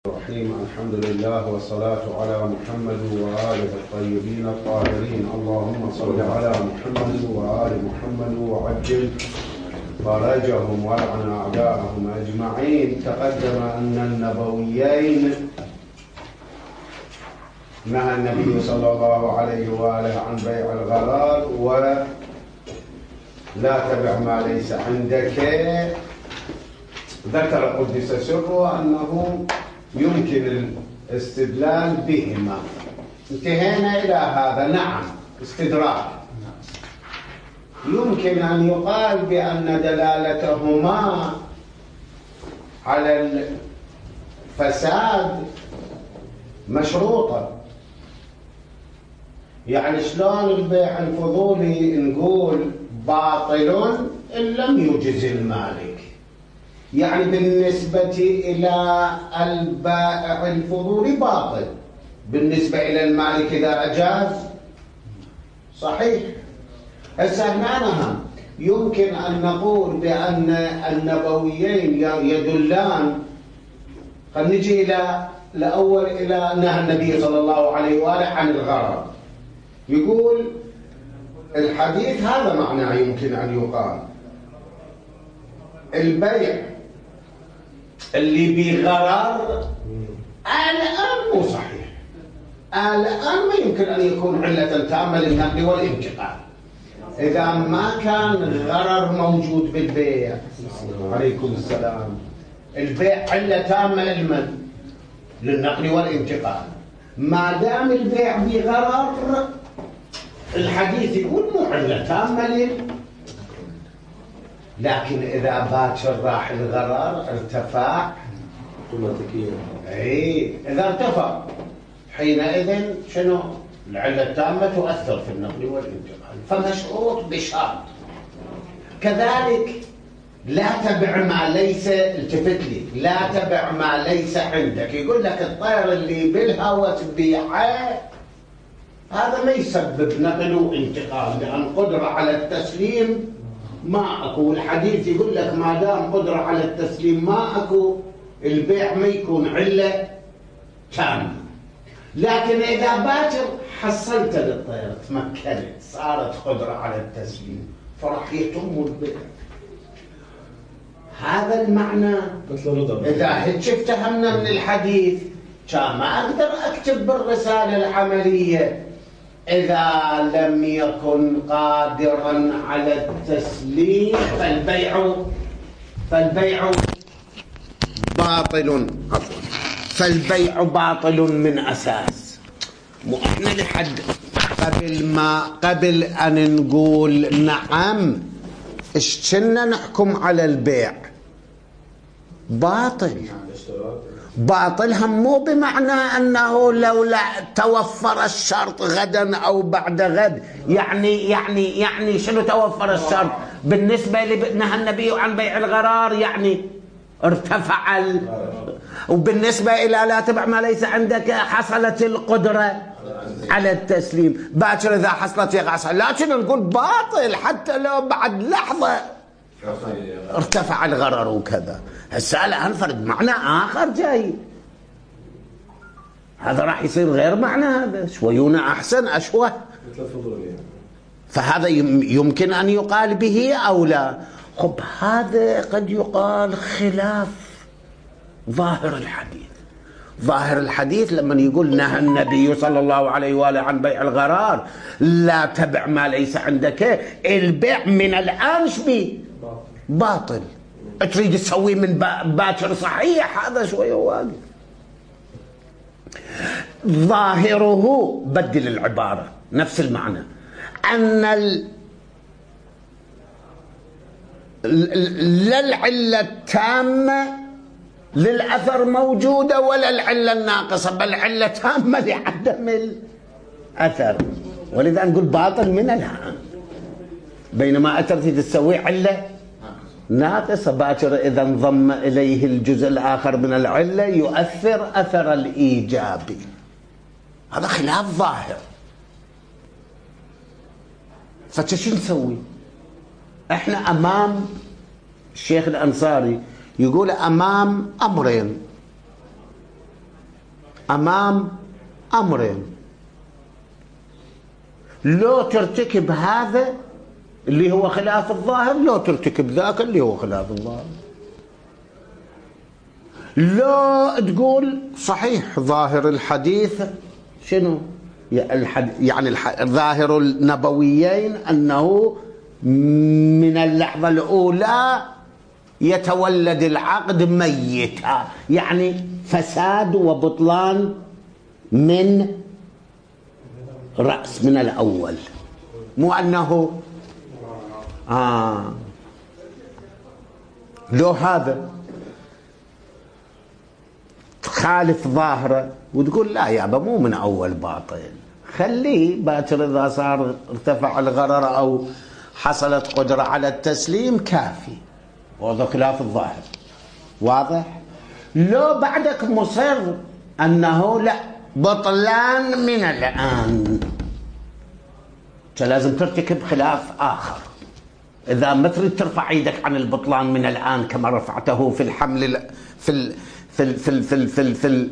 الرحيم. الحمد لله والصلاة على محمد وآله الطيبين الطاهرين. اللهم صل على محمد وآل محمد وعجل فرجهم ولعن أعداءهم أجمعين. تقدم أن النبويين نهى النبي صلى الله عليه وآله عن بيع الغرار ولا تبع ما ليس عندك. ذكر قدس سره أنه يمكن الاستدلال بهما. انتهينا إلى هذا. نعم، استدراك. يمكن أن يقال بأن دلالتهما على الفساد مشروطة. يعني شلون البيع الفضولي نقول باطل إن لم يجز المالك؟ يعني بالنسبة إلى البائع الفضولي باطل، بالنسبة إلى المالك إذا أجاز صحيح. هسه هنا يمكن أن نقول بأن النبويين يدلان. خلينا نجي الأول إلى نهى النبي صلى الله عليه وآله عن الغرر. يقول الحديث هذا معناه يمكن أن يقال البيع اللي بغرر الآن مو صحيح. الآن ما يمكن أن يكون علة تامة للنقل والانتقال إذا ما كان غرر موجود بالبيع. عليكم السلام. البيع علة تامة للمن؟ للنقل والانتقال. ما دام البيع بغرر الحديث يقول مو علة تامة لكن إذا باكر راح الغرر ارتفع اوتوماتيكيا. إذا ارتفع حينئذ شنو؟ العلة التامة تؤثر في النقل والانتقال، فمشروط بشرط. كذلك لا تبع ما ليس، التفت لي، لا تبع ما ليس عندك. يقول لك الطير اللي بالهواء تبيعه هذا ما يسبب نقل وانتقال، لأن قدرة على التسليم ما أكو. الحديث يقول لك ما دام قدرة على التسليم ما أكو، البيع ما يكون علة تامة. لكن إذا باكر حصلت للطير تمكنت صارت قدرة على التسليم فراح يتم البيع. هذا المعنى. إذا هيك افتهمنا من الحديث كان ما أقدر أكتب بالرسالة العملية إذا لم يكن قادرا على التسليم فالبيع باطل. فالبيع باطل من أساس. مو احنا لحد قبل أن نقول نعم ايش كنا نحكم على البيع باطل هم مو بمعنى أنه لولا توفر الشرط غدا أو بعد غد. يعني شنو توفر الشرط؟ بالنسبة نهى النبي عن بيع الغرار يعني ارتفع وبالنسبة إلى لا تبع ما ليس عندك حصلت القدرة على التسليم. باكر إذا حصلت يقع، لكن نقول باطل حتى لو بعد لحظة ارتفع الغرر وكذا. هسه الآن فرد معنى آخر جاي، هذا راح يصير غير معنى هذا، شويون أحسن أشوه. فهذا يمكن أن يقال به أو لا. خب هذا قد يقال خلاف ظاهر الحديث. ظاهر الحديث لما يقول نهى النبي صلى الله عليه وآله عن بيع الغرار لا تبع ما ليس عندك، البيع من الآن شبي باطل. تريد تسوي من باكر صحيح، هذا شوية واقف. ظاهره بدل العبارة نفس المعنى، أن لا العلة التامة للأثر موجودة ولا العلة الناقصة، بل علة تامة لعدم الأثر. ولذا نقول باطل من الآن. بينما أترتي تسوي علة ناقصة باكر إذا انضم إليه الجزء الآخر من العلة يؤثر أثر الإيجابي. هذا خلاف ظاهر. فشو نسوي؟ احنا أمام الشيخ الأنصاري يقول أمام أمرين. أمام أمرين، لو ترتكب هذا اللي هو خلاف الظاهر، لو ترتكب ذاك اللي هو خلاف الظاهر. لو تقول صحيح ظاهر الحديث شنو؟ يعني ظاهر النبويين أنه من اللحظة الأولى يتولد العقد ميتا، يعني فساد وبطلان من رأس، من الأول، مو أنه لو هذا تخالف ظاهره وتقول لا يابا مو من أول باطل، خليه باكر إذا صار ارتفع الغرر أو حصلت قدرة على التسليم كافي، وهذا خلاف الظاهر. واضح؟ لو بعدك مصر أنه لا بطلان من الآن، لازم ترتكب خلاف آخر. إذا ما تريد ترفع ايدك عن البطلان من الآن كما رفعته في الحمل في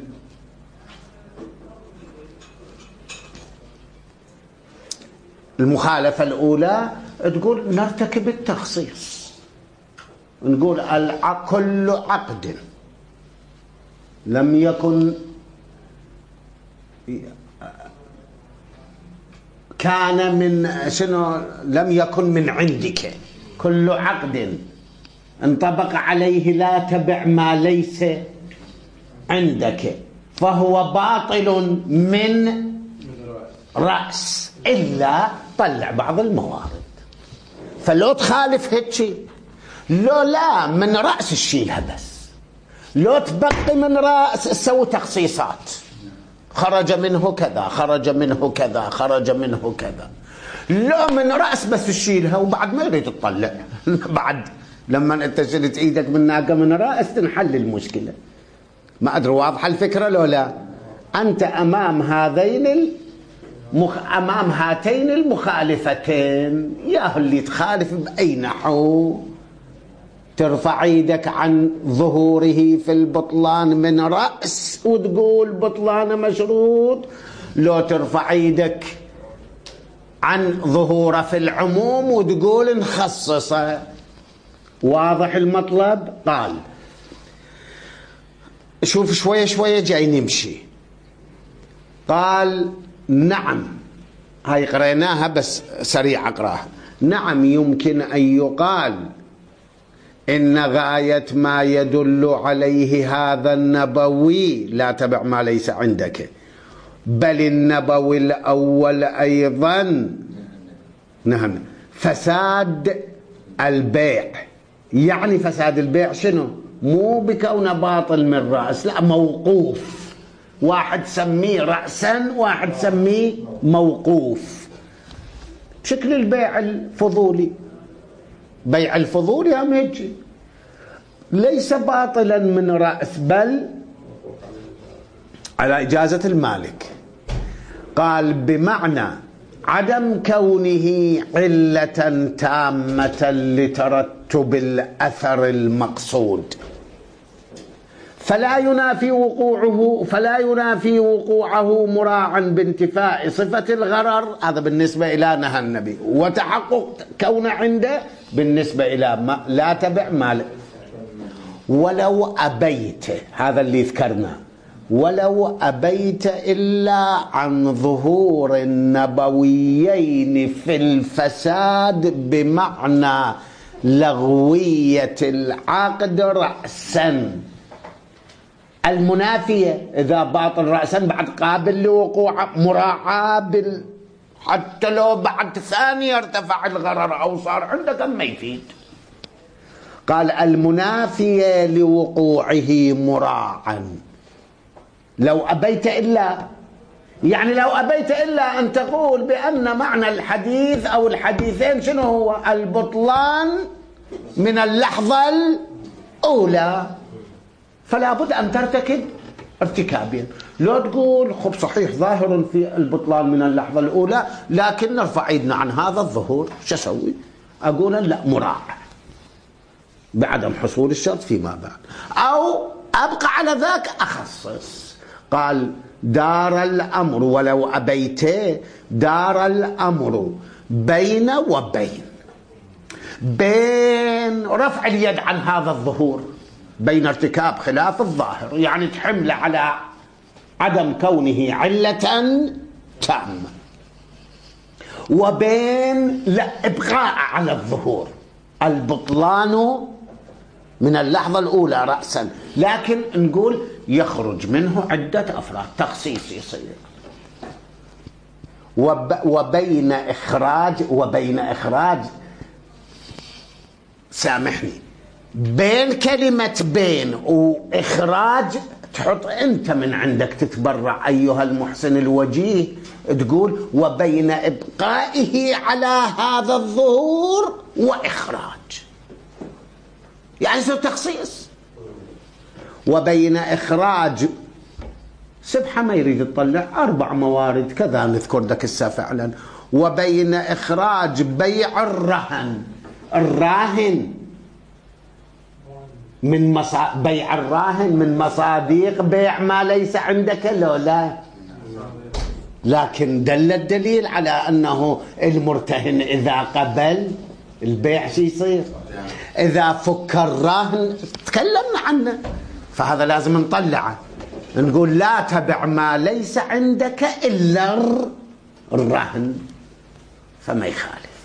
المخالفة الأولى، تقول نرتكب التخصيص، نقول كل عقد لم يكن كان من شنو، لم يكن من عندك، كل عقد انطبق عليه لا تبع ما ليس عندك فهو باطل من رأس، إلا طلع بعض الموارد. فلو تخالف هيك، لو لا من رأس الشيلها بس، لو تبقي من رأس تسوي تخصيصات، خرج منه كذا، خرج منه كذا، خرج منه كذا. لو من رأس بس تشيلها وبعد ما يريد تطلع بعد لما انت شلت ايدك من ناقة من رأس تنحل المشكلة. ما ادري واضحة الفكرة لو لا؟ انت امام امام هاتين المخالفتين، يا اللي تخالف بأي نحو ترفع ايدك عن ظهوره في البطلان من رأس وتقول بطلان مشروط، لو ترفع ايدك عن ظهوره في العموم وتقول نخصصه. واضح المطلب؟ قال شوف شوية شوية جاي نمشي. قال نعم، هاي قريناها بس سريع اقراها. نعم يمكن أن يقال إن غاية ما يدل عليه هذا النبوي لا تبع ما ليس عندك، بل النبوي الأول أيضا نعم فساد البيع. يعني فساد البيع شنو؟ مو بكونه باطل من رأس، لا موقوف، واحد سميه رأسا واحد سميه موقوف، بشكل البيع الفضولي. بيع الفضولي هم يجي ليس باطلا من رأس بل على إجازة المالك. قال بمعنى عدم كونه علة تامة لترتب الأثر المقصود، فلا ينافي وقوعه مراعا بانتفاء صفة الغرر، هذا بالنسبة إلى نهى النبي، وتحقق كون عنده بالنسبة إلى ما لا تبع مال. ولو أبيت، هذا اللي ذكرنا، ولو أبيت إلا عن ظهور النبويين في الفساد بمعنى لغوية العقد رأسا، المنافية إذا باطل رأسا بعد قابل لوقوع مراعاة حتى لو بعد ثانية ارتفع الغرر أو صار عندك ما يفيد. قال المنافية لوقوعه مراعا. لو أبيت إلا، يعني لو أبيت إلا أن تقول بأن معنى الحديث أو الحديثين شنو هو؟ البطلان من اللحظة الأولى، فلا بد أن ترتكب ارتكابين. لو تقول خب صحيح ظاهر في البطلان من اللحظة الأولى لكن نرفع ايدنا عن هذا الظهور، شو أسوي؟ أقول لا مراعى بعدم حصول الشرط فيما بعد، أو أبقى على ذاك أخصص. قال دار الأمر ولو أبيت، دار الأمر بين وبين، بين رفع اليد عن هذا الظهور، بين ارتكاب خلاف الظاهر، يعني تحمل على عدم كونه علة تامة، وبين لا إبقاء على الظهور، البطلان من اللحظة الأولى رأسا، لكن نقول يخرج منه عدة أفراد، تخصيص يصير. وبين إخراج سامحني، بين كلمة بين وإخراج تحط أنت من عندك تتبرع أيها المحسن الوجيه، تقول وبين إبقائه على هذا الظهور وإخراج، يعني يصير تخصيص. وبين إخراج سبحة ما يريد يطلع 4 موارد كذا نذكر ذاك الساعة فعلا. وبين إخراج بيع الراهن من بيع الراهن من مصاديق بيع ما ليس عندك، لا، لكن دل الدليل على أنه المرتهن إذا قبل البيع شو يصير؟ إذا فك الراهن تكلمنا عنه، فهذا لازم نطلعه، نقول لا تبع ما ليس عندك إلا الرهن، فما يخالف.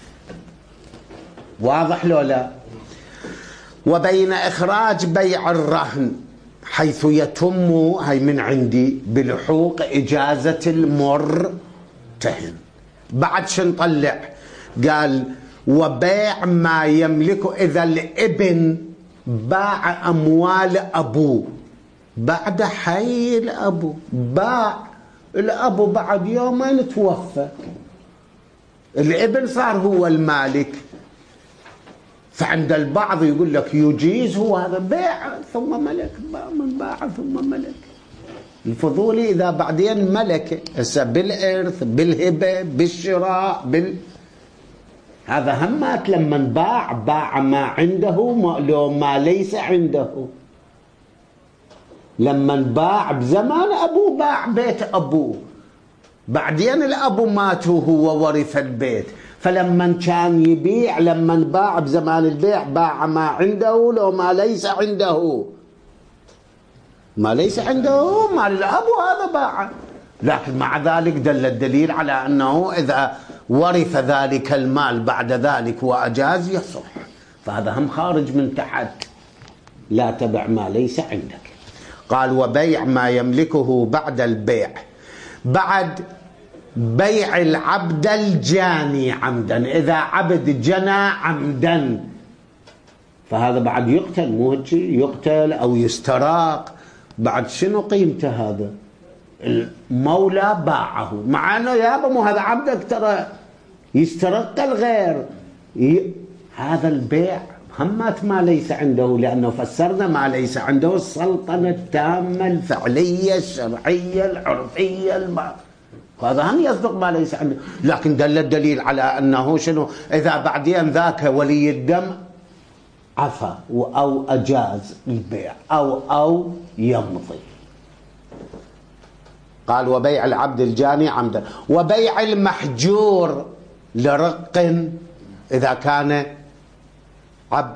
واضح لو لا؟ وبين إخراج بيع الرهن حيث يتم، هي من عندي، بلحوق إجازة المرتهن. بعد شو نطلع؟ قال وبيع ما يملكه، إذا الابن باع أموال أبوه بعد حي الأبو، باع الأبو بعد يومين توفى، الابن صار هو المالك، فعند البعض يقول لك يجيز هو هذا بيع ثم ملك، من باع ثم ملك. الفضولي إذا بعدين ملك بالإرث بالهبة بالشراء هذا همات لما باع ما عنده لو ما ليس عنده. لما باع بزمان أبوه باع بيت أبوه، بعدين الأبو مات وهو ورث البيت، فلما كان يبيع لما باع بزمان البيع باع ما عنده لو ما ليس عنده، ما ليس عنده مال الأبو هذا باع. لكن مع ذلك دل الدليل على أنه إذا ورث ذلك المال بعد ذلك وأجاز يصح، فهذا هم خارج من تحت لا تبع ما ليس عندك. قال وبيع ما يملكه بعد البيع، بعد بيع العبد الجاني عمدا، إذا عبد جنى عمدا فهذا بعد يقتل، مو هيك يقتل أو يستراق، بعد شنو قيمته هذا؟ المولى باعه، مع أنه يابا مو هذا عبدك ترى يسترق الغير، هذا البيع همات ما ليس عنده، لأنه فسرنا ما ليس عنده السلطنة التامة الفعلية الشرعية العرفية هذا هم يصدق ما ليس عنده. لكن دل الدليل على أنه شنو؟ إذا بعدين ذاك ولي الدم عفى أو أجاز البيع أو يمضي. قال وبيع العبد الجاني عمدا، وبيع المحجور لرق إذا كان عبد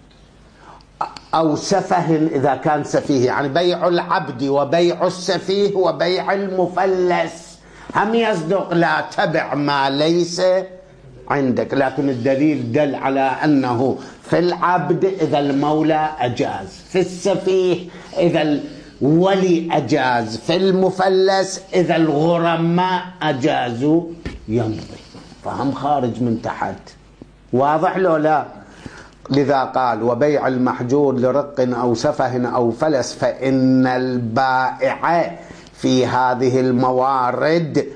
أو سفه إذا كان سفيه، يعني بيع العبد وبيع السفيه وبيع المفلس هم يصدق لا تبع ما ليس عندك. لكن الدليل دل على أنه في العبد إذا المولى أجاز، في السفيه إذا الولي أجاز، في المفلس إذا الغرماء أجازوا يمضي، فهم خارج من تحت. واضح لو لا؟ لذا قال وبيع المحجور لرق أو سفه أو فلس، فإن البائع في هذه الموارد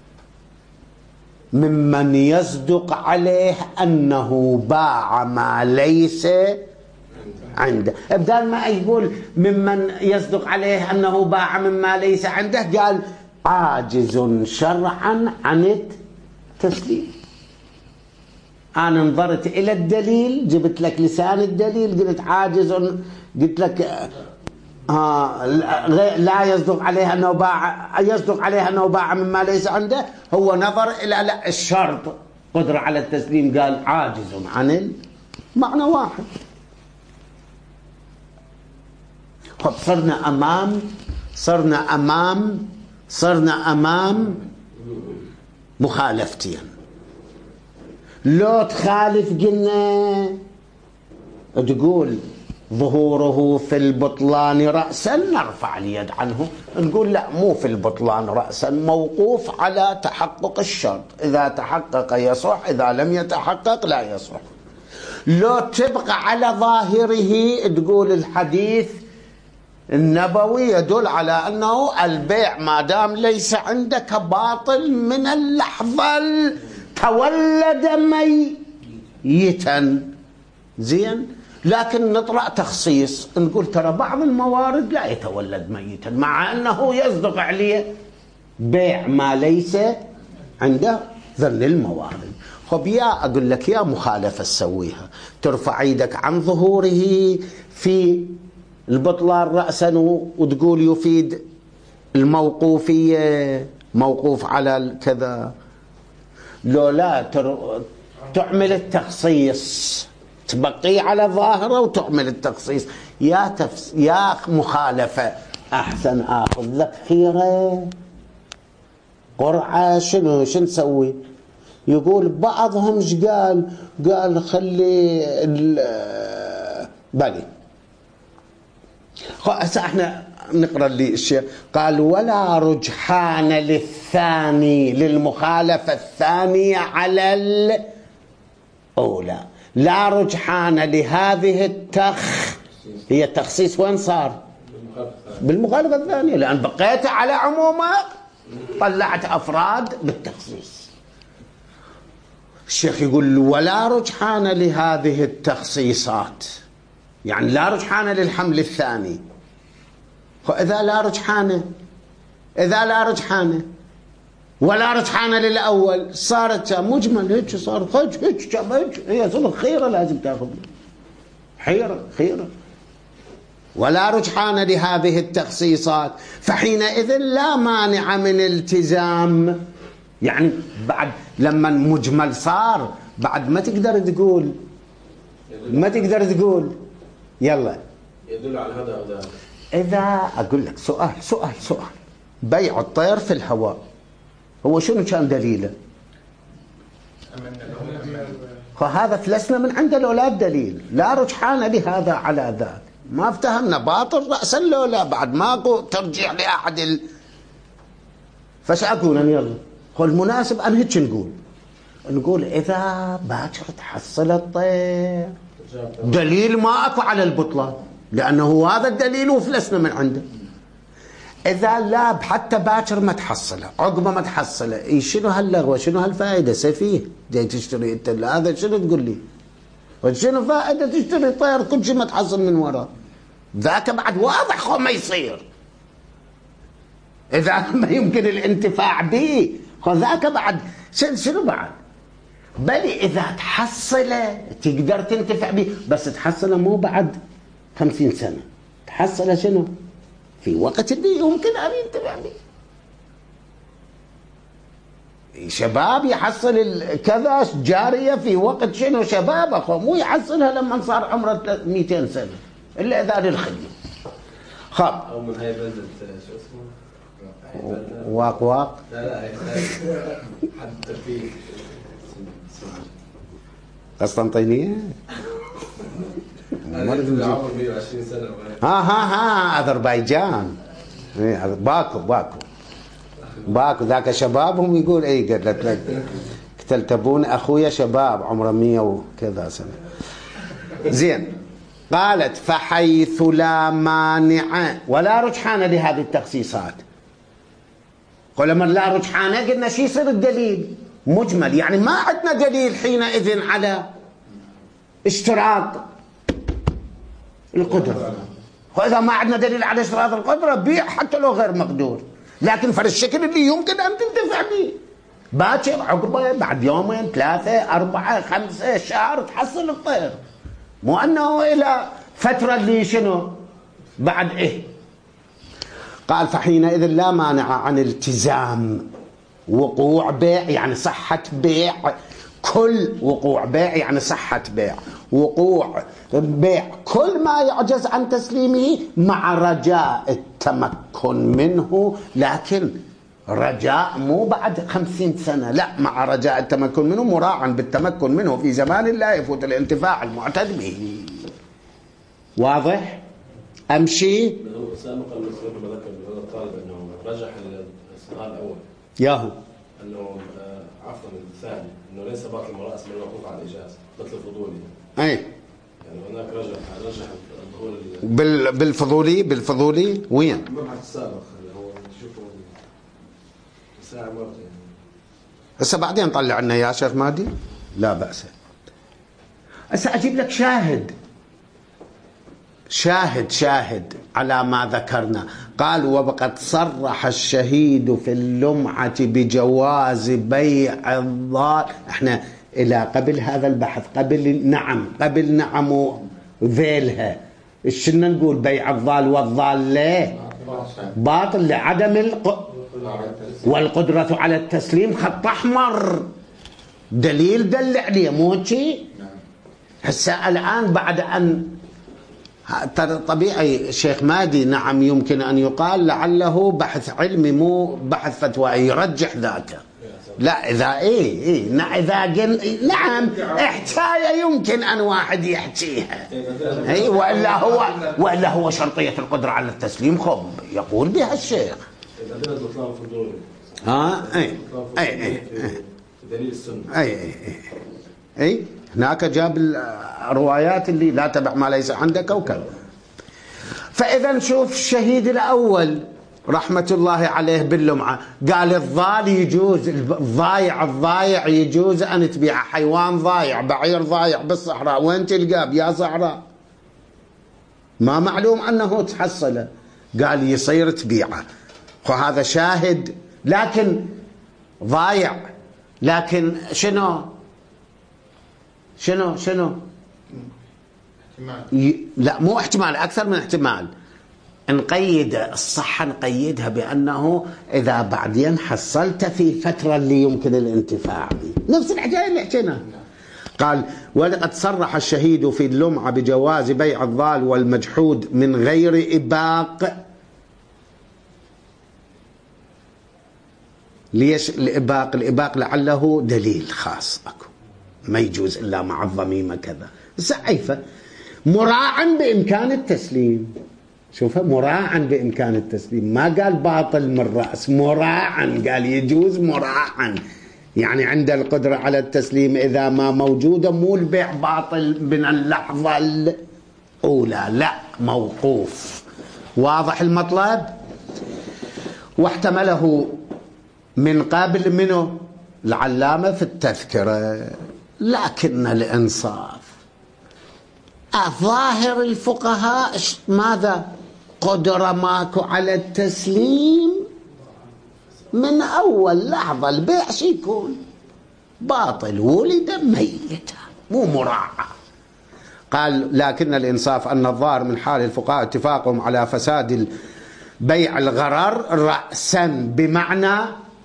ممن يصدق عليه أنه باع ما ليس عنده. بدل ما يقول ممن يصدق عليه أنه باع مما ليس عنده، قال عاجز شرعا عن التسليم. أنا نظرت إلى الدليل، جبت لك لسان الدليل، قلت عاجز، قلت لك لا يصدق عليها أنه باع، يصدق عليها أنه باع مما ليس عنده. هو نظر إلى لا الشرط قدرة على التسليم، قال عاجز عن المعنى واحد. خب صرنا أمام مخالفتين. لو تخالف قلنا تقول ظهوره في البطلان رأسا نرفع اليد عنه، نقول لا مو في البطلان رأسا، موقوف على تحقق الشرط، إذا تحقق يصح، إذا لم يتحقق لا يصح. لو تبقى على ظاهره تقول الحديث النبوي يدل على أنه البيع ما دام ليس عندك باطل من اللحظة تولد ميتا. زين، لكن نطرأ تخصيص نقول ترى بعض الموارد لا يتولد ميتا، مع أنه يصدق عليه بيع ما ليس عنده ذن الموارد. خب يا أقول لك يا مخالفة تسويها، ترفع يدك عن ظهوره في البطلان رأسا وتقول يفيد الموقوفية، موقوف على كذا. لو لا تعمل التخصيص، تبقي على ظاهره وتعمل التخصيص. يا مخالفة أحسن آخذ لك خيرة قرعة. شنو نسوي؟ يقول بعضهم ايش قال خلي بالي. هسه احنا نقرأ اللي الشيء قال ولا رجحان للثاني، للمخالفة الثانية على الأولى. لا رجحان لهذه هي التخصيص وين صار؟ بالمخالفة الثانية، لأن بقيت على عمومه طلعت أفراد بالتخصيص. الشيخ يقول ولا رجحان لهذه التخصيصات، يعني لا رجحان للحمل الثاني. إذا لا رجحان ولا رجحان للأول صارت مجمل هيك، صار هيك هي صار خيرة لازم تأخذ خيرة. ولا رجحان لهذه التخصيصات، فحينئذ لا مانع من التزام. يعني بعد لما مجمل صار بعد ما تقدر تقول يلا يدل على هذا أو ذاك. إذا أقول لك سؤال بيع الطير في الهواء هو شنو كان دليله؟ فهذا فلسنا من عنده لو لا الدليل، لا رجحان لهذا على ذاك. ما افتهمنا باطل رأسا لو لا، بعد ماكو ترجيع لأحد فش أقول أنا؟ يلا المناسب أن هيك نقول إذا باكر تحصل الطير دليل ما أكو على البطلان، لأنه هذا الدليل وفلسنا من عنده. إذا لا حتى باكر ما تحصله، عقبه ما تحصله، شنو هاللغوة، شنو هالفائدة؟ سفيه جاي تشتري انت هذا، شنو تقول لي؟ وشنو فائدة تشتري طير كل شيء ما تحصل من وراه؟ ذاك بعد واضح خو ما يصير، إذا ما يمكن الانتفاع به خو ذاك بعد شنو بعد؟ بل إذا تحصله تقدر تنتفع به، بس تحصله مو بعد 50 سنة، تحصله شنو؟ في وقت اللي يمكن أن ينتفع به. شباب يحصل كذا جارية في وقت شنو شباب أخو، مو يحصلها لما صار عمره 200 سنة إلا إذا للخدمة. خاب أو من هاي بلدة شو اسمه؟ واق لا هاي حد في قسطنطينية. عمر 120 سنة. أذربيجان. باكو ذاك شبابهم يقول قلت لك تلتبون أخويا شباب عمره 100 وكذا سنة. زين، قالت فحيث لا مانع ولا رجحان لهذه التخصيصات. ولما لا رجحان قلنا شي يصير الدليل مجمل، يعني ما عندنا دليل حينئذ على اشتراط القدرة. وإذا ما عندنا دليل على اشتراط القدرة بيع حتى لو غير مقدور، لكن الشكل اللي يمكن أن تنتفع به باكر عقبه بعد يومين 3 4 5 شهر تحصل الطير، مو أنه إلى فترة اللي شنو بعد قال فحينئذ لا مانع عن التزام وقوع بيع، يعني صحة بيع، كل وقوع بيع يعني صحة بيع، وقوع بيع كل ما يعجز عن تسليمه مع رجاء التمكن منه، لكن رجاء مو بعد 50 سنة، لا، مع رجاء التمكن منه مراعا بالتمكن منه في زمان لا يفوت الانتفاع المعتد به. واضح؟ أمشي؟ سابقا المسؤول بذكر بهذا الطالب أنه رجح السؤال الأول ياهو أنه عفوا الثاني أنه ليس باطل مرأس من الموقوف على الإجازة مثل الفضولي. أي يعني هناك رجح الظهور بالفضولي وين؟ المبحث السابق اللي هو تشوفه ساعة مرة يعني. هسه بعدين طلع لنا يا شيخ مادي، لا بأس. هسه أجيب لك شاهد على ما ذكرنا. قال وقد صرح الشهيد في اللمعة بجواز بيع الضال. احنا إلى قبل هذا البحث، قبل نعم ذيلها، شنا نقول بيع الضال والضال ليه باطل لعدم والقدرة على التسليم خط أحمر، دليل دل عليه، مو شيء. هسه الآن بعد أن طبيعي الشيخ مادي نعم يمكن أن يقال لعله بحث علمي مو بحث فتوى يرجح ذاته، لا إذا إذا نعم حكاية يمكن أن واحد يحكيها، وإلا هو شرطية القدرة على التسليم خب يقول بها الشيخ. دليل السنة. هناك جاب الروايات اللي لا تبع ما ليس عندك وكذا. فإذا نشوف الشهيد الأول رحمة الله عليه باللمعة قال الضال يجوز، الضايع يجوز أن تبيع حيوان ضايع، بعير ضايع بالصحراء، وين تلقاه بيا صحراء ما معلوم أنه تحصله، قال يصير تبيعه. وهذا شاهد، لكن ضايع، لكن شنو لا مو احتمال، أكثر من احتمال. نقيد الصحة، نقيدها بأنه إذا بعدين حصلت في فترة اللي يمكن الانتفاع به، نفس الحكاية اللي حكينا. قال ولقد صرح الشهيد في اللمعة بجواز بيع الضال والمجحود من غير إباق. ليش الإباق لعله دليل خاص أكو، ما يجوز إلا مع الضميمة كذا، سعيفة مراعا بإمكان التسليم. شوفها مراعا بإمكان التسليم، ما قال باطل من رأس، مراعا قال يجوز مراعا، يعني عند القدرة على التسليم إذا ما موجودة، مو البيع باطل من اللحظة الأولى، لا موقوف. واضح المطلب؟ واحتمله من قبل منه العلامة في التذكرة، لكن الإنصاف ظاهر الفقهاء ماذا؟ قدرة ماكو على التسليم من أول لحظة، البيع شي يكون باطل، ولد ميتا مو مراعى. قال لكن الإنصاف أن الظاهر من حال الفقهاء اتفاقهم على فساد بيع الغرر رأسا، بمعنى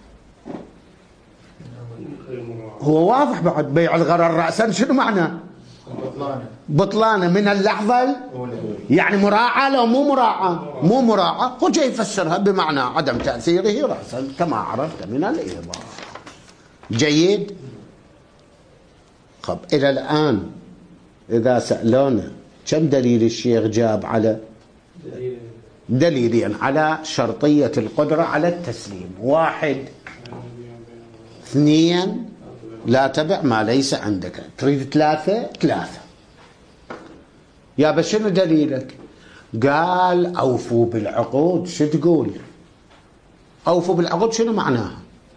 هو واضح بعد بيع الغرر رأسا شنو معنى؟ بطلانه من اللحظة، يعني مراعاة لو مو مراعاة هو جاي يفسرها بمعنى عدم تأثيره رأسا كما عرفت من الإيضاح. جيد. طب إلى الآن إذا سألونا كم دليل الشيخ جاب على دليلين على شرطية القدرة على التسليم؟ 1 2 لا تبع ما ليس عندك، تريد 3 يا بشنو دليلك؟ قال أوفوا بالعقود. شو تقول أوفوا بالعقود؟ شنو معناها؟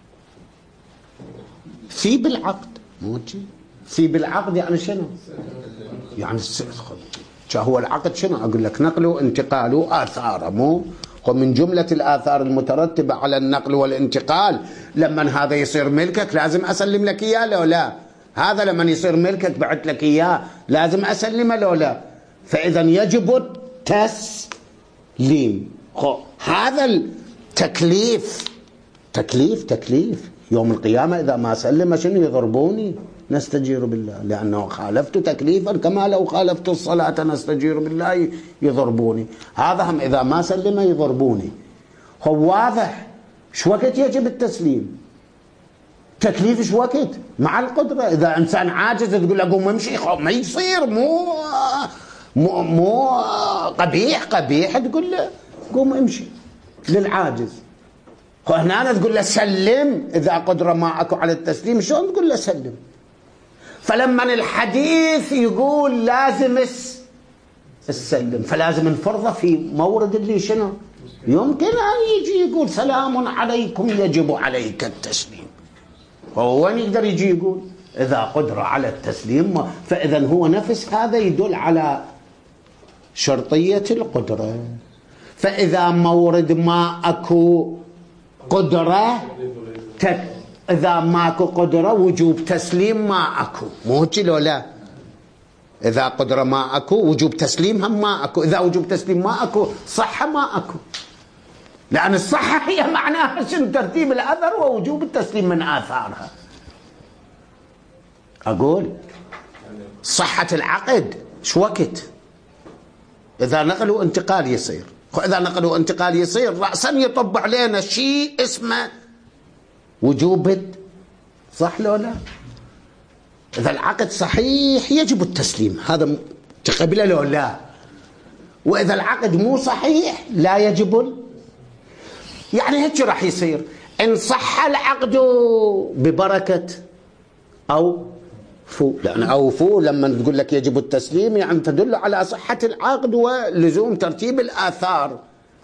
في بالعقد، مو في بالعقد يعني شنو؟ يعني هو العقد شنو؟ أقول لك نقله انتقاله آثاره، مو ومن جملة الآثار المترتبة على النقل والانتقال لما هذا يصير ملكك لازم أسلم لك إياه لو لا، هذا لما يصير ملكك بعت لك إياه لازم أسلمه لو لا، فإذا يجب التسليم. هذا التكليف تكليف يوم القيامة إذا ما سلم شنو يضربوني؟ نستجير بالله، لأنه خالفت تكليفا كما لو خالفت الصلاة نستجير بالله يضربوني. هذا هم إذا ما سلم يضربوني. هو واضح شو وقت يجب التسليم؟ تكليف شو وقت؟ مع القدرة. إذا إنسان عاجز تقول له قوم امشي، ما يصير، مو قبيح تقول له قوم امشي للعاجز. هنا تقول له سلم، إذا قدرة معك على التسليم شلون تقول له سلم؟ فلما الحديث يقول لازم السلم، فلازم نفرضه في مورد اللي شنو يمكن أن يجي يقول سلام عليكم يجب عليك التسليم. هو وين يقدر يجي يقول إذا قدرة على التسليم؟ فإذا هو نفس هذا يدل على شرطية القدرة. فإذا مورد ما أكو قدرة إذا ماكو قدرة وجوب تسليم ما أكو، مو هيك لو لا؟ إذا قدرة ما أكو وجوب تسليم هم ما أكو، إذا وجوب تسليم ما أكو صحة ما أكو، لأن الصحة هي معناها شنو؟ ترتيب الأثر ووجوب التسليم من آثارها. أقول صحة العقد شو وقت؟ إذا نقلوا انتقال يصير، إذا نقلوا انتقال يصير رأسا يطب علينا شيء اسمه وجوب، صح لو لا؟ إذا العقد صحيح يجب التسليم، هذا تقبله لو لا؟ وإذا العقد مو صحيح لا يجب يعني هيك راح يصير. إن صح العقد ببركة أو فو، لأن أو فو لما تقول لك يجب التسليم يعني تدل على صحة العقد ولزوم ترتيب الآثار.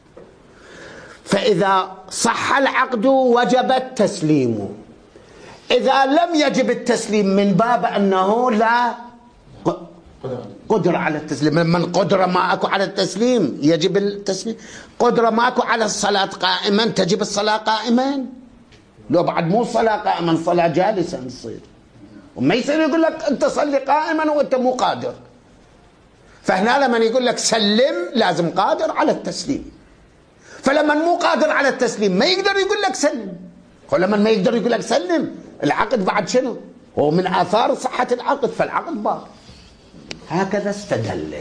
فإذا صح العقد وجب التسليم، إذا لم يجب التسليم من باب أنه لا قدرة على التسليم. من قدرة معك على التسليم يجب التسليم، قدرة معك على الصلاة قائما تجب الصلاة قائما، لو بعد مو صلاة قائما صلاة جالسا تصير، وما يصير يقول لك أنت صلي قائما وأنت مو قادر. فهنا لما يقول لك سلم لازم قادر على التسليم، فلما مو قادر على التسليم ما يقدر يقول لك سلم. ولما ما يقدر يقول لك سلم العقد بعد شنو؟ هو من آثار صحة العقد، فالعقد باطل. هكذا استدل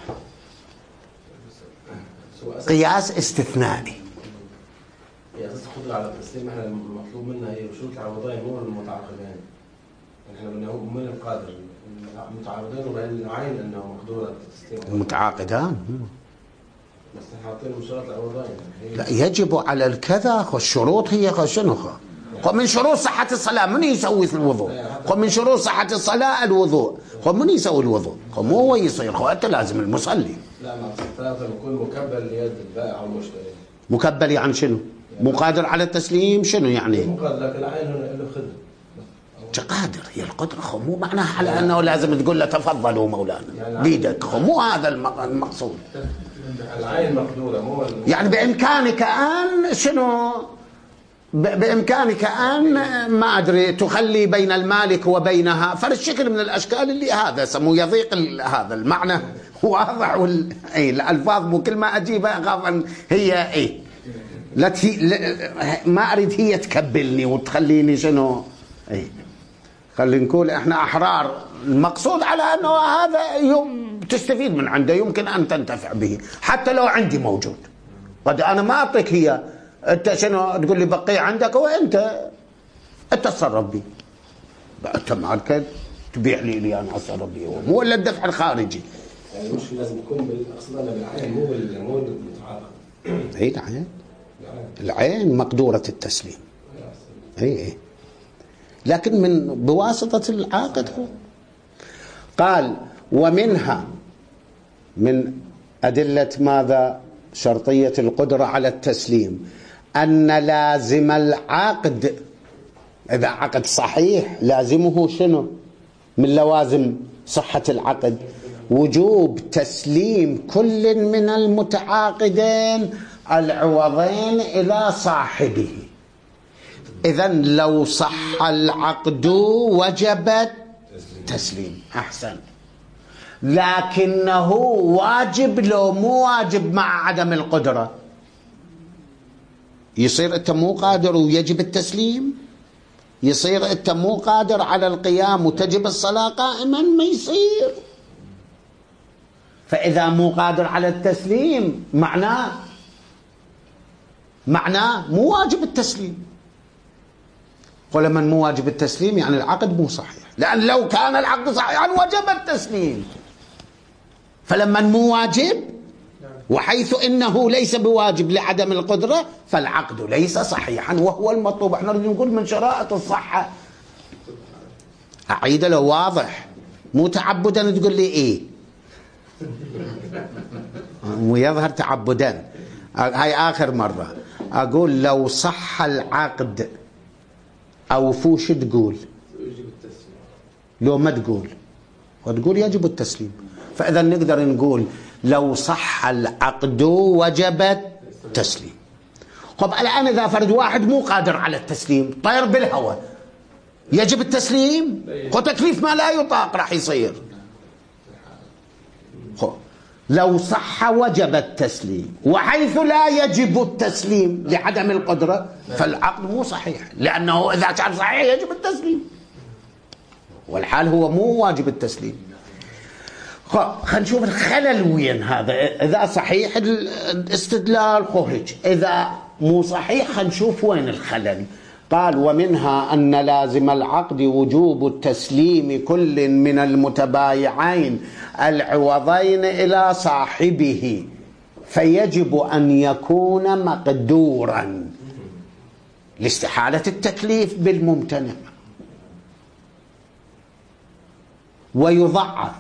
قياس استثنائي. هي اساس القدره على التسليم احنا المطلوب منا هي شروط العوضين مو المتعاقدين. احنا بدنا من القادر المتعاقدين وبنعين انه مقدور التسليم المتعاقدان بس حاطين شروط العوضين. لا يجب على الكذا، والشروط هي شنو؟ من شروط صحة الصلاة من يسوي الوضوء؟ من شروط صحة الصلاة الوضوء. من يسوي الوضوء؟ مو هو يصير، أنت لازم المصلي. لا ما لازم يكون مكبل ليد البائع والمشتري. مكبل يعني شنو؟ مو قادر على التسليم شنو يعني؟ مو قادر لكن العين هنا له خدمة. قادر، هي القدرة مو معناها على أنه لازم تقول له تفضلوا مولانا بيدك، مو هذا المقصود. العين مقدورة مو يعني بإمكانك أن شنو؟ بإمكانك أن ما أدري تخلي بين المالك وبينها فالشكل من الأشكال اللي هذا سموه يضيق هذا المعنى واضح الألفاظ مو كل ما أجيبها أخاف أن هي ما أريد هي تكبلني وتخليني شنو خلي نقول إحنا أحرار. المقصود على أنه هذا تستفيد من عنده، يمكن أن تنتفع به حتى لو عندي موجود. قد أنا ما أعطيك هي، أنت شنو تقول لي بقي عندك وأنت تصرف بي، أنت مالك تبيع لي أنا أتصرف بي، مو إلا الدفع الخارجي. يعني مش لازم يكون بالأقصد أنا بالعين مو بالمتعاقد. العين العين مقدورة التسليم لكن من بواسطة العاقد. قال ومنها من أدلة ماذا؟ شرطية القدرة على التسليم أن لازم العقد إذا عقد صحيح لازمه شنو من لوازم صحة العقد؟ وجوب تسليم كل من المتعاقدين العوضين إلى صاحبه. إذن لو صح العقد وجب تسليم أحسن، لكنه واجب لو مو واجب مع عدم القدرة؟ يصير أنت مو قادر ويجب التسليم؟ يصير أنت مو قادر على القيام وتجب الصلاة قائما؟ ما يصير. فإذا مو قادر على التسليم معناه مو واجب التسليم. ولما مو واجب التسليم يعني العقد مو صحيح، لأن لو كان العقد صحيحا وجب التسليم. فلما مو واجب، وحيث إنه ليس بواجب لعدم القدرة، فالعقد ليس صحيحا وهو المطلوب. احنا نريد نقول من شرائط الصحة. أعيد لو واضح، مو تعبدا تقول لي إيه ويظهر تعبدا. هاي آخر مرة أقول لو صح العقد أو فوش تقول؟ لو ما تقول وتقول يجب التسليم. فإذا نقدر نقول لو صح العقد وجب التسليم. طب الآن إذا فرد واحد مو قادر على التسليم، طير بالهواء، يجب التسليم؟ وتكليف ما لا يطاق راح يصير. لو صح وجب التسليم، وحيث لا يجب التسليم لعدم القدرة فالعقد مو صحيح، لأنه إذا كان صحيح يجب التسليم، والحال هو مو واجب التسليم. خلينا نشوف الخلل وين هذا. إذا صحيح الاستدلال خرج، إذا مو صحيح خلينا نشوف وين الخلل. قال ومنها أن لازم العقد وجوب التسليم كل من المتبايعين العوضين إلى صاحبه، فيجب أن يكون مقدورا لاستحالة التكليف بالممتنع. ويضعف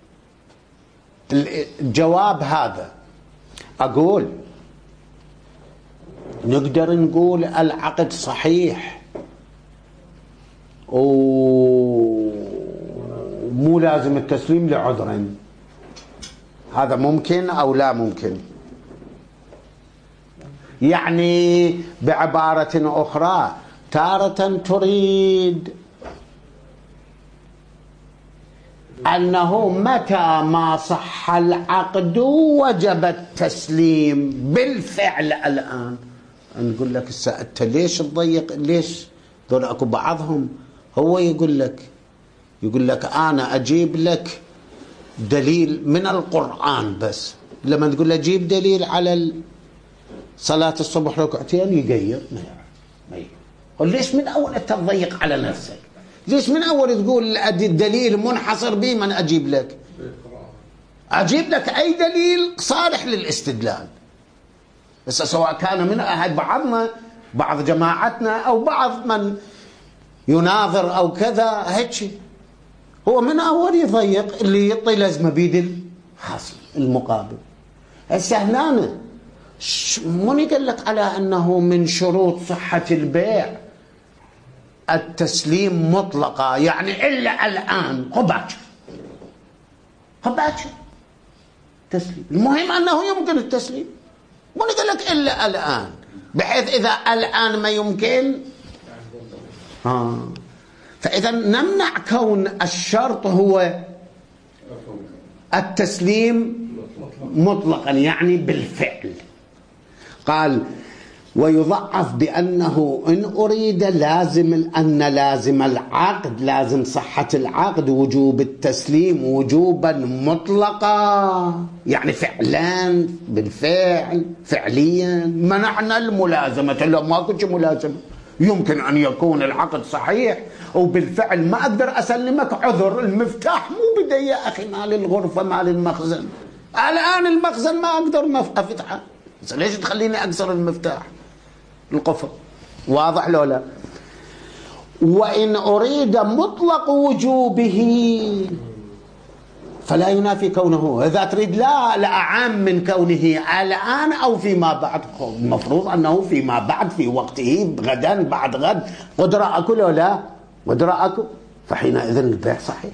الجواب هذا. أقول نقدر نقول العقد صحيح ومو لازم التسليم لعذر، هذا ممكن أو لا ممكن؟ يعني بعبارة أخرى تارة تريد أنه متى ما صح العقد وجب التسليم بالفعل. الآن نقول لك أنت ليش تضيق؟ ليش دول أكو بعضهم هو يقول لك أنا أجيب لك دليل من القرآن، بس لما تقول له جيب دليل على صلاة الصبح ركعتين يقير ما يقول. ليش من أول أنت تضيق على نفسك؟ ليش من أول تقول الدليل منحصر بي من أجيب لك؟ أجيب لك أي دليل صالح للاستدلال. بس سواء كان من أحد بعضنا، بعض جماعتنا، أو بعض من يناظر أو كذا، هيك هو من أول يضيق اللي يعطي لازمة بيد الخصم المقابل. هسه هنا من قال لك على أنه من شروط صحة البيع التسليم مطلقة، يعني إلا الآن باكر تسليم. المهم أنه يمكن التسليم، من قال لك إلا الآن، بحيث إذا الآن ما يمكن فإذا نمنع كون الشرط هو التسليم مطلقا يعني بالفعل. قال ويضعف بأنه إن أريد لازم العقد، لازم صحة العقد وجوب التسليم وجوبا مطلقا، يعني فعلا بالفعل فعليا. منعنا الملازمة، لو ما كنت ملازمة يمكن أن يكون العقد صحيح وبالفعل ما أقدر أسلمك عذر، المفتاح مو بدي يا أخي مال الغرفة مال المخزن، الآن المخزن ما أقدر أفتحه، ليش تخليني أكسر المفتاح القفل؟ واضح لو لا؟ وإن أريد مطلق وجوبه فلا ينافي كونه. إذا تريد لا أعام من كونه الآن أو فيما بعد، المفروض أنه فيما بعد في وقته، غدا بعد غد، قدرة أكو لو لا؟ قدرة أكو، فحينئذ البيع صحيح.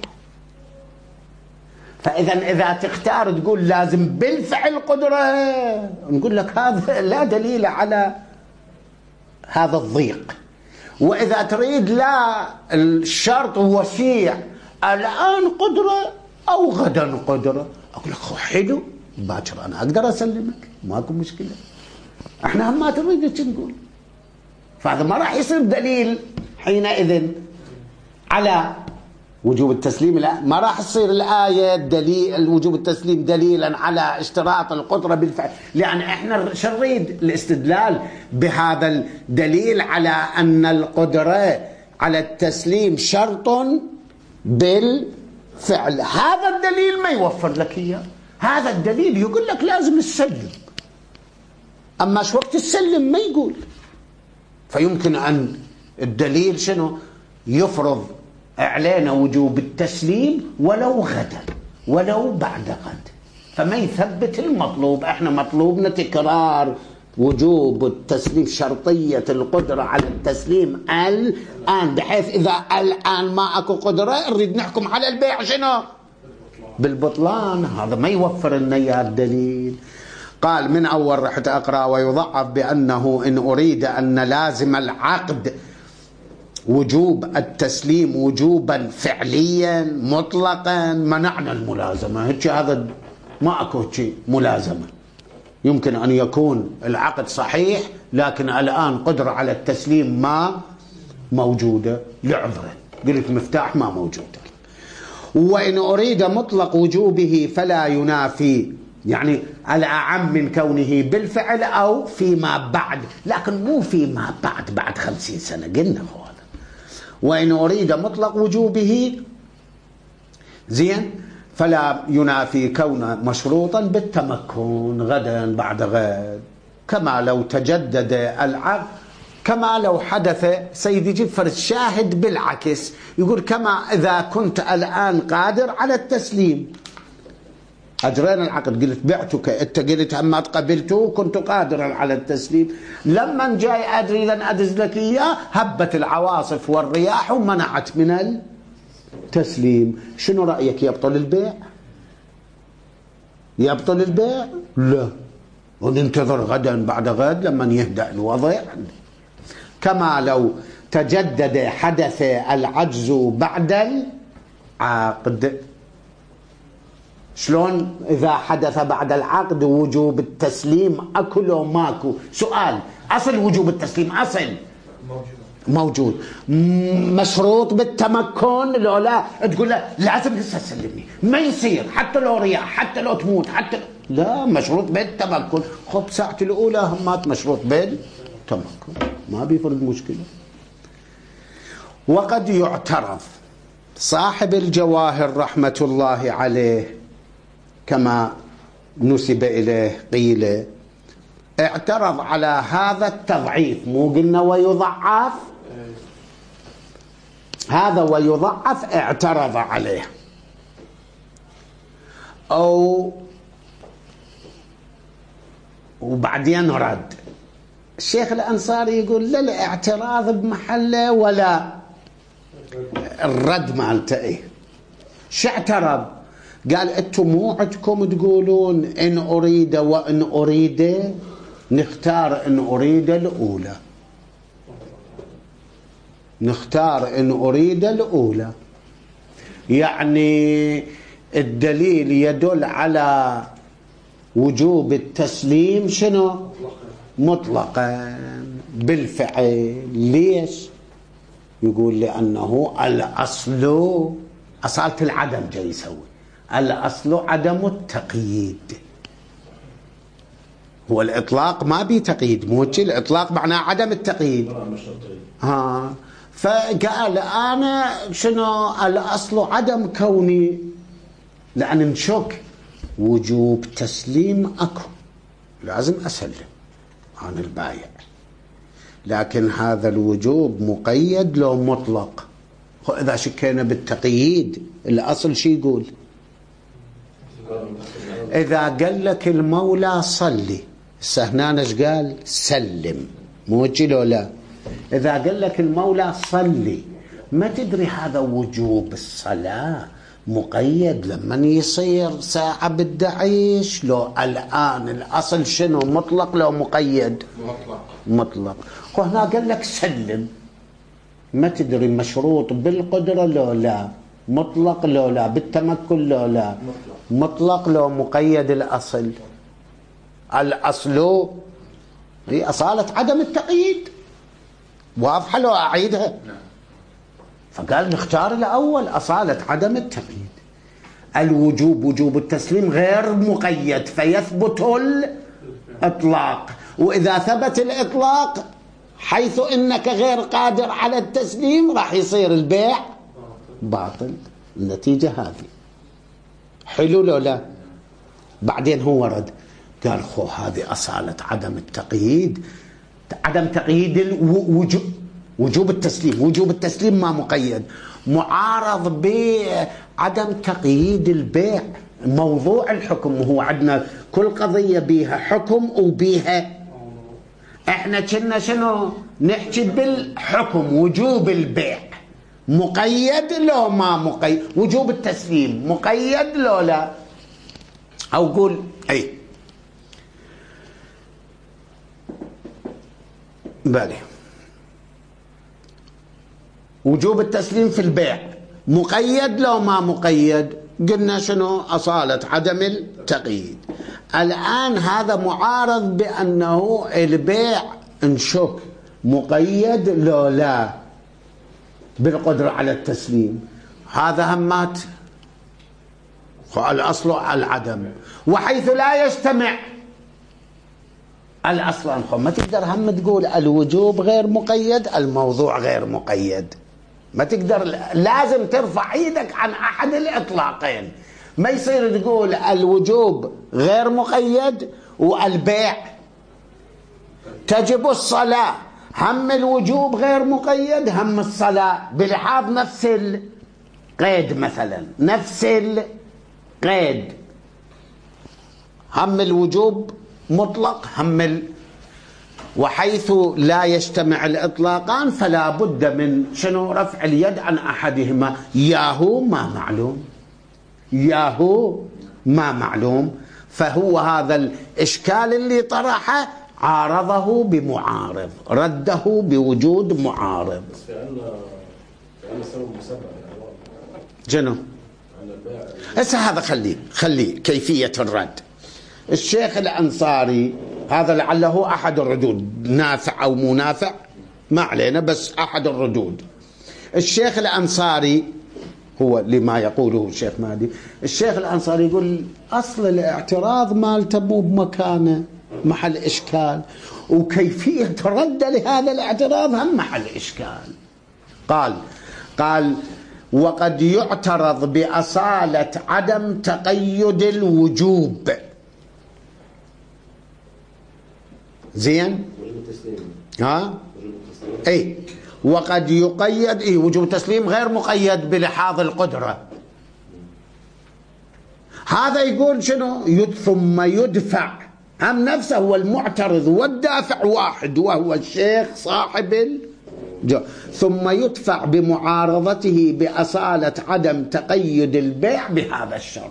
فإذا إذا تختار تقول لازم بالفعل قدرة، نقول لك هذا لا دليل على هذا الضيق. وإذا تريد لا، الشرط وسيع، الآن قدرة أو غدا قدرة، أقول لك حلو باكر أنا أقدر أسلمك، ماكو مشكلة. احنا هم ما تريد نقول فهذا ما راح يصير دليل حينئذ على وجوب التسليم. لا، ما راح تصير الآية دليل وجوب التسليم دليلا على اشتراط القدرة بالفعل، لأن احنا شو نريد؟ الاستدلال بهذا الدليل على أن القدرة على التسليم شرط بالفعل. هذا الدليل ما يوفر لك إياه. هذا الدليل يقول لك لازم تسلم، أما شو وقت السلم ما يقول. فيمكن أن الدليل شنو؟ يفرض علينا وجوب التسليم ولو غدا ولو بعد غد، فما يثبت المطلوب. احنا مطلوبنا تكرار وجوب التسليم، شرطية القدرة على التسليم الآن، بحيث إذا الآن ما أكو قدرة نريد نحكم على البيع شنو؟ بالبطلان. هذا ما يوفر لنا إياه الدليل. قال من أول رحت أقرأ ويضعف بأنه إن أريد أن لازم العقد وجوب التسليم وجوبا فعليا مطلقا منعنا الملازمة. هيك هذا ما أكو شيء ملازمة. يمكن أن يكون العقد صحيح لكن الآن قدرة على التسليم ما موجودة لعذر، قلت مفتاح ما موجود. وإن أريد مطلق وجوبه فلا ينافي، يعني الأعم من كونه بالفعل أو فيما بعد، لكن مو فيما بعد 50 سنة قلنا هذا. وإن أريد مطلق وجوبه زين فلا ينافي كونه مشروطا بالتمكن غدا بعد غد، كما لو تجدد العقد، كما لو حدث. سيدي جفر الشاهد بالعكس، يقول كما إذا كنت الآن قادر على التسليم، أجرينا العقد، قلت بعتك، أنت قلت أما قبلته كنت قادرا على التسليم، لما جاي أدري لن أدز لك إياه هبت العواصف والرياح ومنعت من التسليم. شنو رأيك؟ يبطل البيع؟ يبطل البيع؟ لا، وننتظر غدا بعد غد لما يهدأ الوضع. كما لو تجدد حدث العجز بعد العقد. شلون إذا حدث بعد العقد وجوب التسليم أكو لو ماكو؟ سؤال، أصل وجوب التسليم أصل موجود، مشروط بالتمكن لو لا تقول له لازم هسه تسلمني، ما يصير حتى لو رياح حتى لو تموت حتى لو... لا، مشروط بالتمكن. خب ساعة الأولى همات مشروط بالتمكن، ما بيفرق مشكلة. وقد يعترض صاحب الجواهر رحمة الله عليه كما نسب إليه قيل اعترض على هذا التضعيف، مو قلنا ويضعف؟ هذا ويضعف اعترض عليه. أو وبعدين رد. الشيخ الأنصاري يقول لا، الاعتراض بمحله ولا الرد مالته ايه. شو اعترض؟ قال انتم مو عندكم تقولون ان اريد وان اريد، نختار ان اريد الاولى، نختار ان اريد الاولى، يعني الدليل يدل على وجوب التسليم شنو؟ مطلقا بالفعل. ليش؟ يقول لأنه الأصل أصالة العدم جاي يسوي، الأصل عدم التقييد. هو الإطلاق ما بي تقييد، مو الإطلاق معناه عدم التقييد. فقال أنا شنو الأصل عدم كوني، لأن نشك وجوب تسليم أكو لازم أسلم عن البايع، لكن هذا الوجوب مقيد لو مطلق. إذا شكينا بالتقييد الأصل شي يقول؟ إذا قال لك المولى صلي، هنا ايش قال؟ سلم، مو لو لا. إذا قال لك المولى صلي ما تدري هذا وجوب الصلاة مقيد لما يصير ساعة بالدعيش، لو الآن الأصل شنو؟ مطلق لو مقيد؟ مطلق. وهنا قال لك سلم، ما تدري مشروط بالقدرة لو لا، مطلق لو لا، بالتمكن لو لا، مطلق لو مقيد. الأصل الأصل هي أصالة عدم التقييد. واضحة لو أعيدها؟ فقال نختار الأول أصالة عدم التقييد. الوجوب وجوب التسليم غير مقيد فيثبت الإطلاق، وإذا ثبت الإطلاق حيث إنك غير قادر على التسليم راح يصير البيع باطل. النتيجة هذه. حلو لو لا؟ بعدين هو رد قال خو هذه أصالة عدم التقييد، عدم تقييد وجوب التسليم، وجوب التسليم ما مقيد، معارض بعدم تقييد البيع. موضوع الحكم، وهو عندنا كل قضية بيها حكم وبيها، احنا كنا شنو نحكي بالحكم وجوب البيع مقيد لو ما مقيد، وجوب التسليم مقيد لو لا، او قول اي بالي وجوب التسليم في البيع مقيد لو ما مقيد، قلنا شنو أصالة عدم التقييد. الآن هذا معارض بأنه البيع انشك مقيد لو لا بالقدرة على التسليم، هذا همات الأصل على العدم، وحيث لا يجتمع الأصل ما تقدر هم تقول الوجوب غير مقيد الموضوع غير مقيد، ما تقدر، لازم ترفع ايدك عن احد الاطلاقين. ما يصير تقول الوجوب غير مقيد والبيع تجب الصلاة، هم الوجوب غير مقيد هم الصلاة بلحاظ نفس القيد، مثلا نفس القيد، هم الوجوب مطلق هم وحيث لا يجتمع الإطلاقان فلا بد من شنو رفع اليد عن أحدهما، ياهو ما معلوم، ياهو ما معلوم. فهو هذا الإشكال اللي طرحه عارضه بمعارض، رده بوجود معارض. بس في عنا سبب مسبب جنو هسه هذا خليه كيفية الرد. الشيخ الأنصاري هذا لعله أحد الردود، نافع أو مو نافع ما علينا، بس أحد الردود. الشيخ الأنصاري هو لما يقوله الشيخ مهدي، الشيخ الأنصاري يقول أصل الاعتراض مالته مو بمكانه، محل إشكال، وكيفية رد لهذا الاعتراض هم محل إشكال. قال وقد يعترض بأصالة عدم تقيد الوجوب. زين ها اي وقد يقيد وجوب التسليم غير مقيد بلحاظ القدرة. هذا يقول شنو ثم يدفع، هم نفسه هو المعترض والدافع واحد وهو الشيخ صاحب ثم يدفع بمعارضته بأصالة عدم تقيد البيع بهذا الشرط.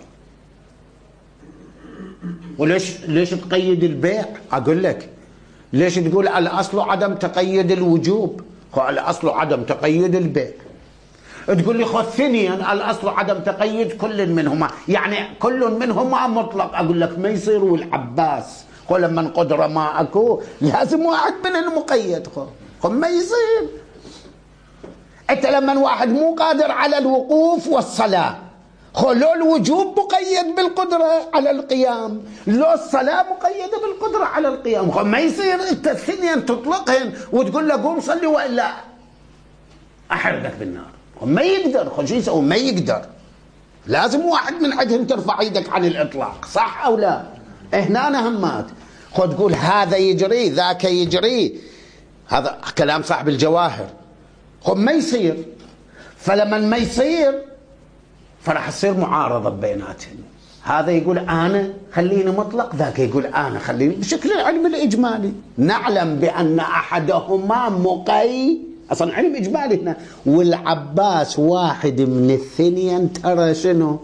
وليش تقيد البيع؟ أقول لك ليش تقول الأصل عدم تقيد الوجوب، الأصل عدم تقيد البيع. تقول لي ثانيا الأصل عدم تقيد كل منهما، يعني كل منهما مطلق. أقول لك ما يصير، والعباس لما قدرة ما أكو لازم واحد من المقيد، ما يصير. أنت لما واحد مو قادر على الوقوف والصلاة، لو الوجوب مقيد بالقدرة على القيام، لو الصلاة مقيدة بالقدرة على القيام، ما يصير انت الثنين تطلقهن وتقول له قوم صلي وإلا أحرقك بالنار. ما يقدر، شو يسوي؟ ما يقدر، لازم واحد من عندهم ترفع يدك عن الإطلاق، صح أو لا؟ هنا همات تقول هذا يجري ذاك يجري، هذا كلام صاحب الجواهر. ما يصير، فلما ما يصير فراح تصير معارضة بيناتهم. هذا يقول أنا خليني مطلق، ذاك يقول أنا خليني، بشكل العلم الإجمالي نعلم بأن أحدهما أصلا علم إجمالي هنا، والعباس واحد من الثنين ترى شنو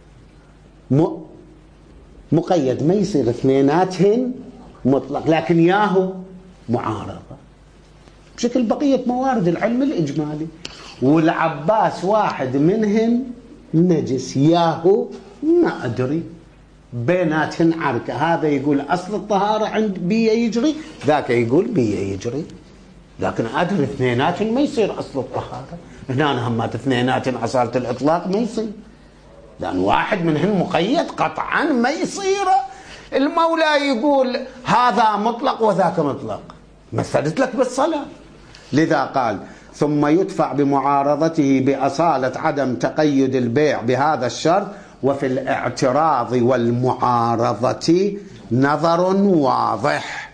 مقيد، ما يصير اثنيناتهن مطلق، لكن ياهو معارضة بشكل بقية موارد العلم الإجمالي. والعباس واحد منهم نجس، ياهو ما أدري، بيناتهن عركة. هذا يقول أصل الطهارة عند بيه يجري، ذاك يقول بيه يجري. لكن أدري اثنينات ما يصير أصل الطهارة، هنا همات اثنينات أصالة الإطلاق ما يصير، لأن واحد منهن مقيد قطعا ما يصير. المولى يقول هذا مطلق وذاك مطلق، مثلت لك بالصلاة. لذا قال ثم يدفع بمعارضته بأصالة عدم تقيد البيع بهذا الشرط، وفي الاعتراض والمعارضة نظر واضح.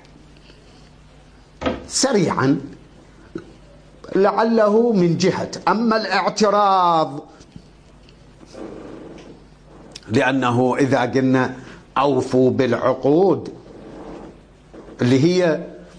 سريعا لعله من جهة، أما الاعتراض لأنه إذا قلنا أوفوا بالعقود اللي هي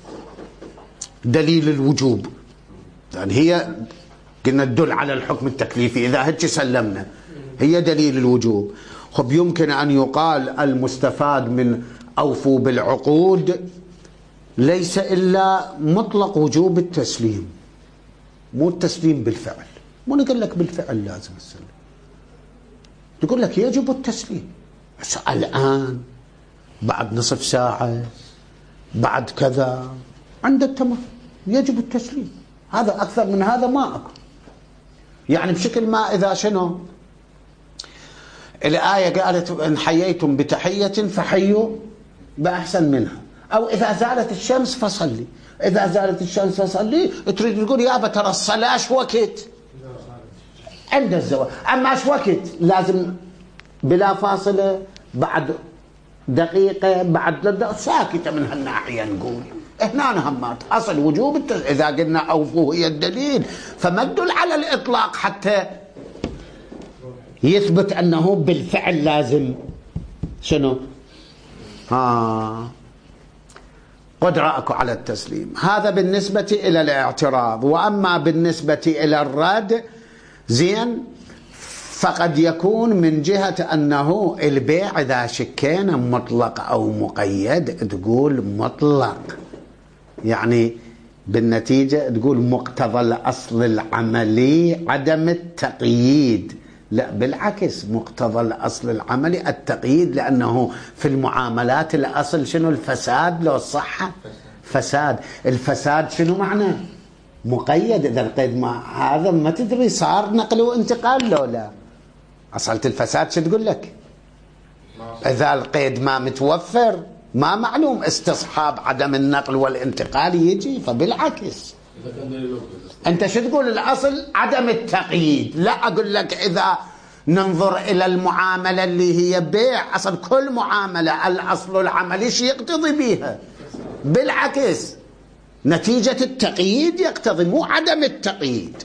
دليل الوجوب، يعني هي قلنا تدل على الحكم التكليفي، إذا هيك سلمنا هي دليل الوجوب. خب يمكن أن يقال المستفاد من أوفوا بالعقود ليس إلا مطلق وجوب التسليم، مو التسليم بالفعل. مو نقول لك بالفعل لازم السلم، نقول لك يجب التسليم. بس الآن بعد نصف ساعة بعد كذا عند التمام يجب التسليم، هذا أكثر من هذا ما أكو. يعني بشكل ما إذا شنو الآية قالت إن حييتم بتحية فحيوا بأحسن منها، أو إذا زالت الشمس فصلي، إذا زالت الشمس فصلي تريد تقول يابا ترى الصلاة ايش وقت عند الزواج، أما ايش وقت لازم بلا فاصلة بعد دقيقة بعد ساكتة من هالناحية. نقول هنا همات أصل وجوب إذا قلنا أوفوا هي الدليل، فما تدل على الإطلاق حتى يثبت أنه بالفعل لازم شنو قدرة أكو على التسليم. هذا بالنسبة إلى الاعتراض. وأما بالنسبة إلى الرد زين فقد يكون من جهة أنه البيع إذا شكينا مطلق أو مقيد تقول مطلق، يعني بالنتيجة تقول مقتضى الأصل العملي عدم التقييد. لا بالعكس، مقتضى الأصل العملي التقييد، لأنه في المعاملات الأصل شنو الفساد لو الصحة فساد. الفساد شنو معنى مقيد، إذا القيد ما هذا ما تدري صار نقل وانتقال لو لا. أصلة الفساد شو تقول لك إذا القيد ما متوفر ما معلوم استصحاب عدم النقل والانتقال يجي. فبالعكس أنت شو تقول الأصل عدم التقييد. لا أقول لك إذا ننظر إلى المعاملة اللي هي بيع، أصل كل معاملة الأصل العملي شو يقتضي بيها؟ بالعكس نتيجة التقييد يقتضي، مو عدم التقييد.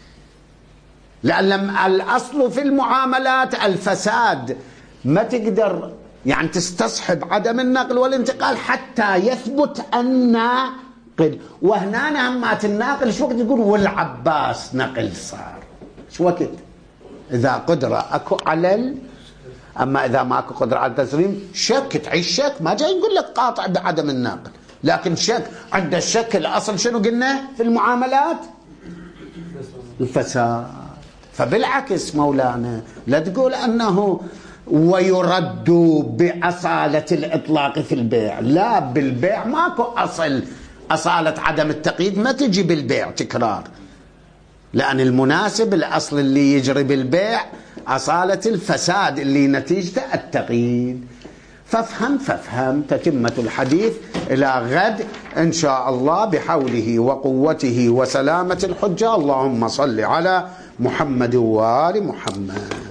لأن الأصل في المعاملات الفساد، ما تقدر يعني تستصحب عدم النقل والانتقال حتى يثبت أن قد. وهنا همات الناقل شو وقت يقول والعباس نقل صار شو وقت إذا قدرة أكو على أما إذا ما أكو قدرة على التسليم شك، تعيش شك. ما جاي نقول لك قاطع بعدم النقل، لكن شك. عند الشك الأصل شنو قلنا في المعاملات الفساد. فبالعكس مولانا لا تقول أنه ويرد بأصالة الإطلاق في البيع. لا، بالبيع ماكو أصل أصالة عدم التقييد، ما تجي بالبيع تكرار، لأن المناسب الأصل اللي يجري بالبيع أصالة الفساد اللي نتيجته التقييد. فافهم تتمة الحديث إلى غد إن شاء الله بحوله وقوته وسلامة الحجة. اللهم صل على محمد وآل محمد.